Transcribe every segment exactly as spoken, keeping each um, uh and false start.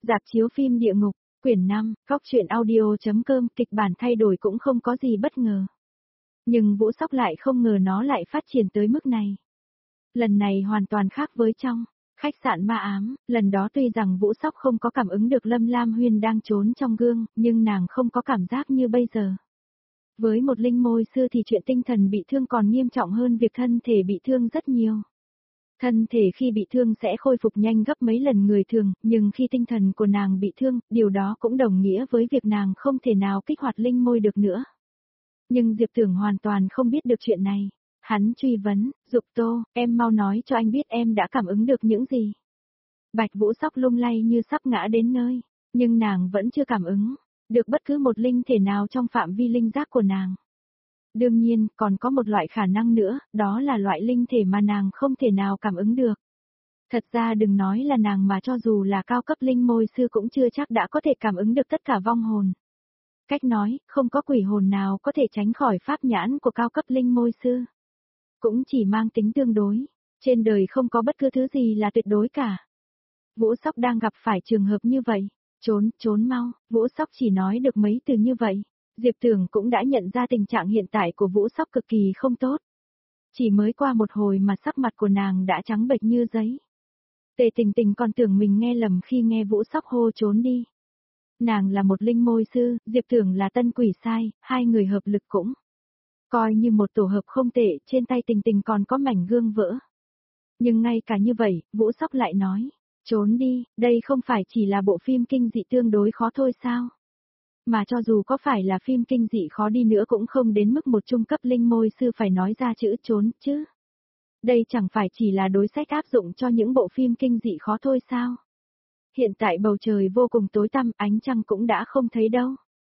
Rạp chiếu phim Địa Ngục, quyển năm, góc truyện audio.com, kịch bản thay đổi cũng không có gì bất ngờ. Nhưng Vũ Sóc lại không ngờ nó lại phát triển tới mức này. Lần này hoàn toàn khác với trong khách sạn ma ám, lần đó tuy rằng Vũ Sóc không có cảm ứng được Lâm Lam Huyên đang trốn trong gương, nhưng nàng không có cảm giác như bây giờ. Với một linh môi sư thì chuyện tinh thần bị thương còn nghiêm trọng hơn việc thân thể bị thương rất nhiều. Thân thể khi bị thương sẽ khôi phục nhanh gấp mấy lần người thường, nhưng khi tinh thần của nàng bị thương, điều đó cũng đồng nghĩa với việc nàng không thể nào kích hoạt linh môi được nữa. Nhưng Diệp Tưởng hoàn toàn không biết được chuyện này. Hắn truy vấn, Dục Tô, em mau nói cho anh biết em đã cảm ứng được những gì. Bạch Vũ Sóc lung lay như sắp ngã đến nơi, nhưng nàng vẫn chưa cảm ứng được bất cứ một linh thể nào trong phạm vi linh giác của nàng. Đương nhiên, còn có một loại khả năng nữa, đó là loại linh thể mà nàng không thể nào cảm ứng được. Thật ra đừng nói là nàng mà cho dù là cao cấp linh môi sư cũng chưa chắc đã có thể cảm ứng được tất cả vong hồn. Cách nói, không có quỷ hồn nào có thể tránh khỏi pháp nhãn của cao cấp linh môi sư. Cũng chỉ mang tính tương đối, trên đời không có bất cứ thứ gì là tuyệt đối cả. Vũ Sóc đang gặp phải trường hợp như vậy, trốn, trốn mau, Vũ Sóc chỉ nói được mấy từ như vậy. Diệp Tưởng cũng đã nhận ra tình trạng hiện tại của Vũ Sóc cực kỳ không tốt. Chỉ mới qua một hồi mà sắc mặt của nàng đã trắng bệch như giấy. Tề Tình Tình còn tưởng mình nghe lầm khi nghe Vũ Sóc hô trốn đi. Nàng là một linh môi sư, Diệp Tưởng là tân quỷ sai, hai người hợp lực cũng coi như một tổ hợp không tệ, trên tay Tình Tình còn có mảnh gương vỡ. Nhưng ngay cả như vậy, Vũ Sóc lại nói, trốn đi, đây không phải chỉ là bộ phim kinh dị tương đối khó thôi sao? Mà cho dù có phải là phim kinh dị khó đi nữa cũng không đến mức một trung cấp linh môi sư phải nói ra chữ trốn chứ. Đây chẳng phải chỉ là đối sách áp dụng cho những bộ phim kinh dị khó thôi sao? Hiện tại bầu trời vô cùng tối tăm, ánh trăng cũng đã không thấy đâu.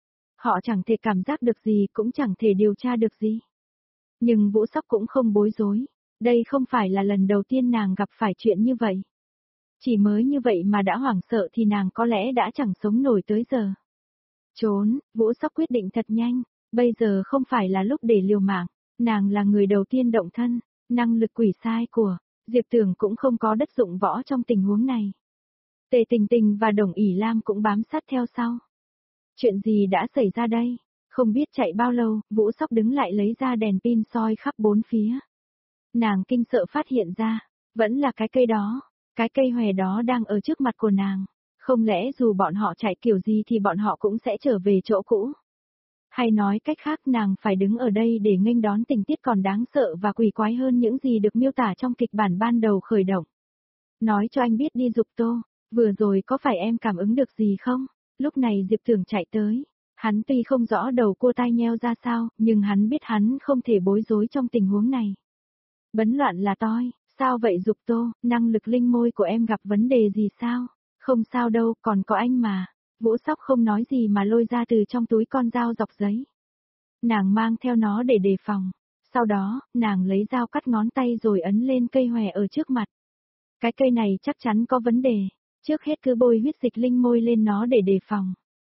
Họ chẳng thể cảm giác được gì, cũng chẳng thể điều tra được gì. Nhưng Vũ Sóc cũng không bối rối. Đây không phải là lần đầu tiên nàng gặp phải chuyện như vậy. Chỉ mới như vậy mà đã hoảng sợ thì nàng có lẽ đã chẳng sống nổi tới giờ. Trốn, Vũ Sóc quyết định thật nhanh. Bây giờ không phải là lúc để liều mạng. Nàng là người đầu tiên động thân. Năng lực quỷ sai của Diệp Tưởng cũng không có đất dụng võ trong tình huống này. Tề Tình Tình và Đồng ỷ Lam cũng bám sát theo sau. Chuyện gì đã xảy ra đây? Không biết chạy bao lâu, Vũ Sóc đứng lại lấy ra đèn pin soi khắp bốn phía. Nàng kinh sợ phát hiện ra, vẫn là cái cây đó, cái cây hòe đó đang ở trước mặt của nàng. Không lẽ dù bọn họ chạy kiểu gì thì bọn họ cũng sẽ trở về chỗ cũ? Hay nói cách khác nàng phải đứng ở đây để nghênh đón tình tiết còn đáng sợ và quỷ quái hơn những gì được miêu tả trong kịch bản ban đầu khởi động. Nói cho anh biết đi Dục Tô, vừa rồi có phải em cảm ứng được gì không? Lúc này Diệp Tưởng chạy tới. Hắn tuy không rõ đầu cua tai nheo ra sao, nhưng hắn biết hắn không thể bối rối trong tình huống này. Bấn loạn là toi, sao vậy Dục Tô, năng lực linh môi của em gặp vấn đề gì sao? Không sao đâu, còn có anh mà. Vũ Sóc không nói gì mà lôi ra từ trong túi con dao dọc giấy. Nàng mang theo nó để đề phòng. Sau đó, nàng lấy dao cắt ngón tay rồi ấn lên cây hòe ở trước mặt. Cái cây này chắc chắn có vấn đề. Trước hết cứ bôi huyết dịch linh môi lên nó để đề phòng.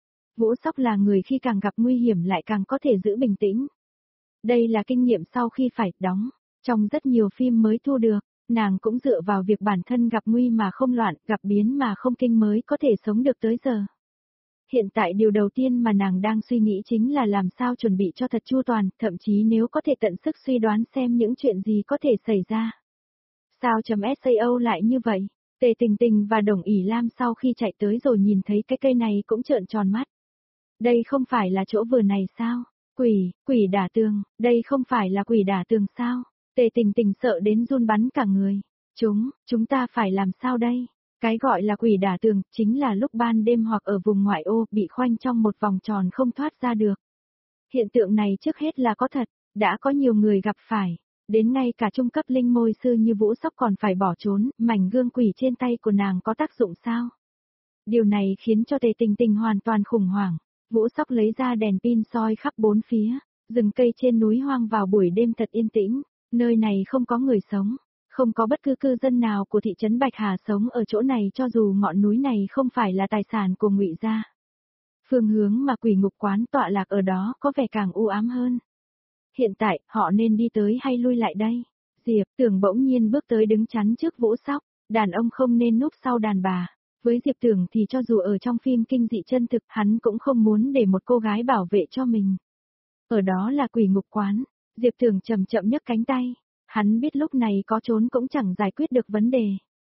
Vũ Sóc là người khi càng gặp nguy hiểm lại càng có thể giữ bình tĩnh. Đây là kinh nghiệm sau khi phải đóng. Trong rất nhiều phim mới thu được, nàng cũng dựa vào việc bản thân gặp nguy mà không loạn, gặp biến mà không kinh mới có thể sống được tới giờ. Hiện tại điều đầu tiên mà nàng đang suy nghĩ chính là làm sao chuẩn bị cho thật chu toàn, thậm chí nếu có thể tận sức suy đoán xem những chuyện gì có thể xảy ra. Sao.sao lại như vậy? Tề Tình Tình và Đồng ỷ Lam sau khi chạy tới rồi nhìn thấy cái cây này cũng trợn tròn mắt. Đây không phải là chỗ vừa này sao? Quỷ, quỷ đả tường, đây không phải là quỷ đả tường sao? Tề Tình Tình sợ đến run bắn cả người. Chúng, chúng ta phải làm sao đây? Cái gọi là quỷ đả tường chính là lúc ban đêm hoặc ở vùng ngoại ô bị khoanh trong một vòng tròn không thoát ra được. Hiện tượng này trước hết là có thật, đã có nhiều người gặp phải. Đến ngay cả trung cấp linh môi sư như Vũ Sóc còn phải bỏ trốn, mảnh gương quỷ trên tay của nàng có tác dụng sao? Điều này khiến cho Tề Tình Tình hoàn toàn khủng hoảng. Vũ Sóc lấy ra đèn pin soi khắp bốn phía, rừng cây trên núi hoang vào buổi đêm thật yên tĩnh, nơi này không có người sống, không có bất cứ cư dân nào của thị trấn Bạch Hà sống ở chỗ này cho dù ngọn núi này không phải là tài sản của Ngụy gia. Phương hướng mà quỷ ngục quán tọa lạc ở đó có vẻ càng u ám hơn. Hiện tại, họ nên đi tới hay lui lại đây? Diệp Tưởng bỗng nhiên bước tới đứng chắn trước Vũ Sóc, đàn ông không nên núp sau đàn bà. Với Diệp Tưởng thì cho dù ở trong phim kinh dị chân thực hắn cũng không muốn để một cô gái bảo vệ cho mình. Ở đó là quỷ ngục quán, Diệp Tưởng chậm chậm nhấc cánh tay, hắn biết lúc này có trốn cũng chẳng giải quyết được vấn đề.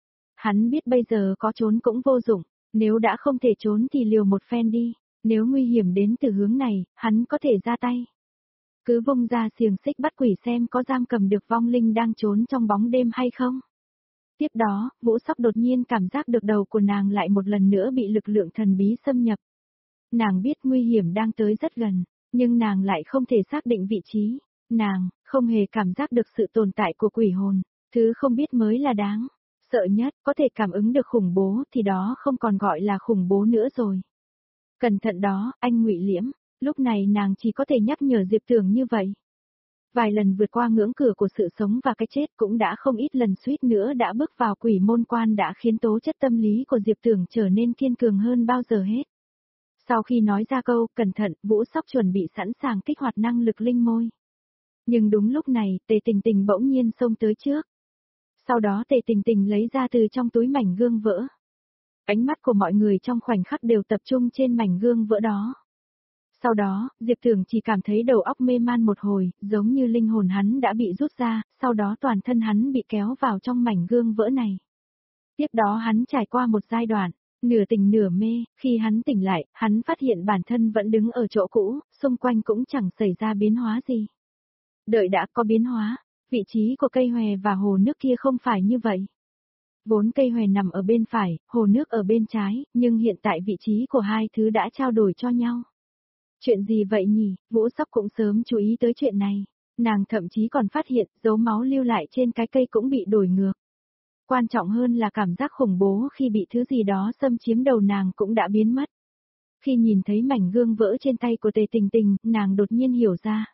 Hắn biết bây giờ có trốn cũng vô dụng, nếu đã không thể trốn thì liều một phen đi, nếu nguy hiểm đến từ hướng này, hắn có thể ra tay. Cứ vung ra xiềng xích bắt quỷ xem có giam cầm được vong linh đang trốn trong bóng đêm hay không. Tiếp đó, Vũ Sóc đột nhiên cảm giác được đầu của nàng lại một lần nữa bị lực lượng thần bí xâm nhập. Nàng biết nguy hiểm đang tới rất gần, nhưng nàng lại không thể xác định vị trí. Nàng, không hề cảm giác được sự tồn tại của quỷ hồn, thứ không biết mới là đáng. Sợ nhất, có thể cảm ứng được khủng bố thì đó không còn gọi là khủng bố nữa rồi. Cẩn thận đó, anh Ngụy Liễm, lúc này nàng chỉ có thể nhắc nhở Diệp Tưởng như vậy. Vài lần vượt qua ngưỡng cửa của sự sống và cái chết cũng đã không ít lần suýt nữa đã bước vào quỷ môn quan đã khiến tố chất tâm lý của Diệp Tưởng trở nên kiên cường hơn bao giờ hết. Sau khi nói ra câu cẩn thận, Vũ Sóc chuẩn bị sẵn sàng kích hoạt năng lực linh môi. Nhưng đúng lúc này, Tề Tình Tình bỗng nhiên xông tới trước. Sau đó Tề Tình Tình lấy ra từ trong túi mảnh gương vỡ. Ánh mắt của mọi người trong khoảnh khắc đều tập trung trên mảnh gương vỡ đó. Sau đó, Diệp Tưởng chỉ cảm thấy đầu óc mê man một hồi, giống như linh hồn hắn đã bị rút ra, sau đó toàn thân hắn bị kéo vào trong mảnh gương vỡ này. Tiếp đó hắn trải qua một giai đoạn, nửa tỉnh nửa mê, khi hắn tỉnh lại, hắn phát hiện bản thân vẫn đứng ở chỗ cũ, xung quanh cũng chẳng xảy ra biến hóa gì. Đợi đã có biến hóa, vị trí của cây hòe và hồ nước kia không phải như vậy. Vốn cây hòe nằm ở bên phải, hồ nước ở bên trái, nhưng hiện tại vị trí của hai thứ đã trao đổi cho nhau. Chuyện gì vậy nhỉ? Vũ Sóc cũng sớm chú ý tới chuyện này. Nàng thậm chí còn phát hiện dấu máu lưu lại trên cái cây cũng bị đổi ngược. Quan trọng hơn là cảm giác khủng bố khi bị thứ gì đó xâm chiếm đầu nàng cũng đã biến mất. Khi nhìn thấy mảnh gương vỡ trên tay của Tề Tình Tình, nàng đột nhiên hiểu ra.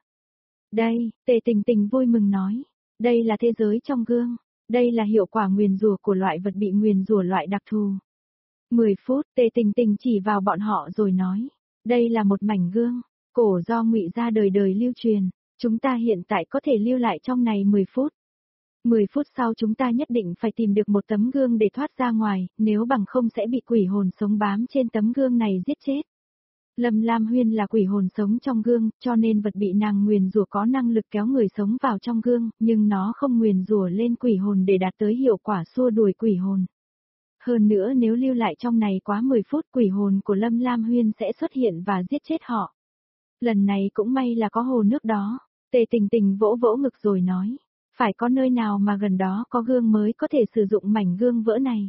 Đây, Tề Tình Tình vui mừng nói. Đây là thế giới trong gương. Đây là hiệu quả nguyền rủa của loại vật bị nguyền rủa loại đặc thù. mười phút, Tề Tình Tình chỉ vào bọn họ rồi nói. Đây là một mảnh gương, cổ do Ngụy gia đời đời lưu truyền, chúng ta hiện tại có thể lưu lại trong này mười phút. mười phút sau chúng ta nhất định phải tìm được một tấm gương để thoát ra ngoài, nếu bằng không sẽ bị quỷ hồn sống bám trên tấm gương này giết chết. Lâm Lam Huyên là quỷ hồn sống trong gương, cho nên vật bị nàng nguyền rủa có năng lực kéo người sống vào trong gương, nhưng nó không nguyền rủa lên quỷ hồn để đạt tới hiệu quả xua đuổi quỷ hồn. Hơn nữa nếu lưu lại trong này quá mười phút quỷ hồn của Lâm Lam Huyên sẽ xuất hiện và giết chết họ. Lần này cũng may là có hồ nước đó, Tề Tình Tình vỗ vỗ ngực rồi nói, phải có nơi nào mà gần đó có gương mới có thể sử dụng mảnh gương vỡ này.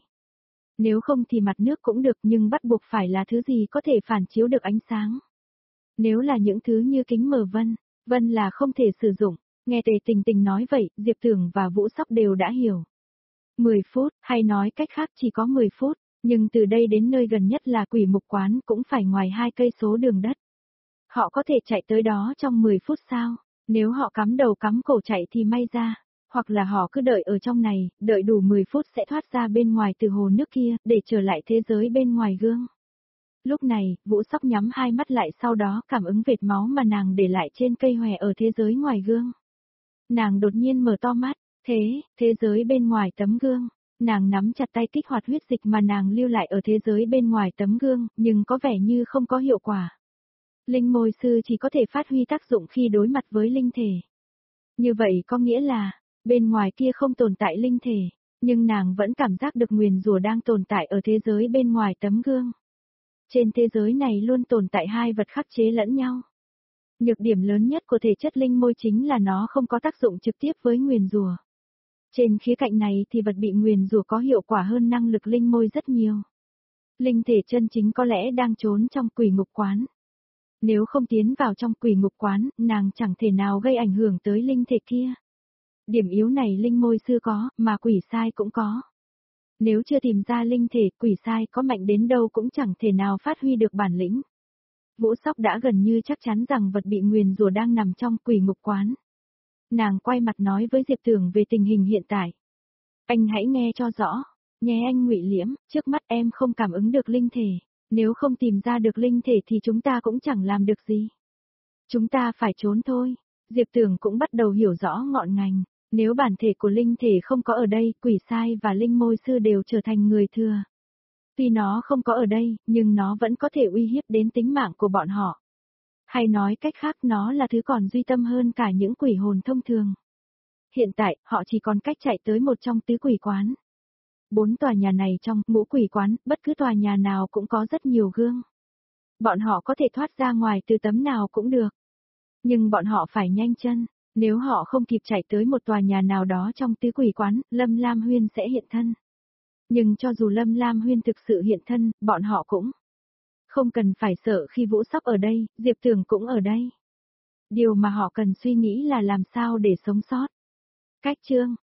Nếu không thì mặt nước cũng được nhưng bắt buộc phải là thứ gì có thể phản chiếu được ánh sáng. Nếu là những thứ như kính mờ vân, vân là không thể sử dụng, nghe Tề Tình Tình nói vậy, Diệp Tưởng và Vũ Sóc đều đã hiểu. mười phút, hay nói cách khác chỉ có mười phút, nhưng từ đây đến nơi gần nhất là quỷ mục quán cũng phải ngoài hai cây số đường đất. Họ có thể chạy tới đó trong mười phút sao? Nếu họ cắm đầu cắm cổ chạy thì may ra, hoặc là họ cứ đợi ở trong này, đợi đủ mười phút sẽ thoát ra bên ngoài từ hồ nước kia, để trở lại thế giới bên ngoài gương. Lúc này, Vũ Sóc nhắm hai mắt lại sau đó cảm ứng vệt máu mà nàng để lại trên cây hòe ở thế giới ngoài gương. Nàng đột nhiên mở to mắt. Thế, thế giới bên ngoài tấm gương, nàng nắm chặt tay kích hoạt huyết dịch mà nàng lưu lại ở thế giới bên ngoài tấm gương, nhưng có vẻ như không có hiệu quả. Linh môi sư chỉ có thể phát huy tác dụng khi đối mặt với linh thể. Như vậy có nghĩa là, bên ngoài kia không tồn tại linh thể, nhưng nàng vẫn cảm giác được nguyền rủa đang tồn tại ở thế giới bên ngoài tấm gương. Trên thế giới này luôn tồn tại hai vật khắc chế lẫn nhau. Nhược điểm lớn nhất của thể chất linh môi chính là nó không có tác dụng trực tiếp với nguyền rủa. Trên khía cạnh này thì vật bị nguyền rủa có hiệu quả hơn năng lực linh môi rất nhiều. Linh thể chân chính có lẽ đang trốn trong quỷ ngục quán. Nếu không tiến vào trong quỷ ngục quán, nàng chẳng thể nào gây ảnh hưởng tới linh thể kia. Điểm yếu này linh môi sư có, mà quỷ sai cũng có. Nếu chưa tìm ra linh thể, quỷ sai có mạnh đến đâu cũng chẳng thể nào phát huy được bản lĩnh. Vũ Sóc đã gần như chắc chắn rằng vật bị nguyền rủa đang nằm trong quỷ ngục quán. Nàng quay mặt nói với Diệp Tưởng về tình hình hiện tại. Anh hãy nghe cho rõ, nghe anh Ngụy Liễm, trước mắt em không cảm ứng được linh thể, nếu không tìm ra được linh thể thì chúng ta cũng chẳng làm được gì. Chúng ta phải trốn thôi. Diệp Tưởng cũng bắt đầu hiểu rõ ngọn ngành, nếu bản thể của linh thể không có ở đây, quỷ sai và linh môi sư đều trở thành người thừa. Tuy nó không có ở đây, nhưng nó vẫn có thể uy hiếp đến tính mạng của bọn họ. Hay nói cách khác, nó là thứ còn duy tâm hơn cả những quỷ hồn thông thường. Hiện tại, họ chỉ còn cách chạy tới một trong tứ quỷ quán. Bốn tòa nhà này trong ngũ quỷ quán, bất cứ tòa nhà nào cũng có rất nhiều gương. Bọn họ có thể thoát ra ngoài từ tấm nào cũng được. Nhưng bọn họ phải nhanh chân, nếu họ không kịp chạy tới một tòa nhà nào đó trong tứ quỷ quán, Lâm Lam Huyên sẽ hiện thân. Nhưng cho dù Lâm Lam Huyên thực sự hiện thân, bọn họ cũng không cần phải sợ khi Vũ Sóc ở đây, Diệp Tưởng cũng ở đây. Điều mà họ cần suy nghĩ là làm sao để sống sót. Cách chương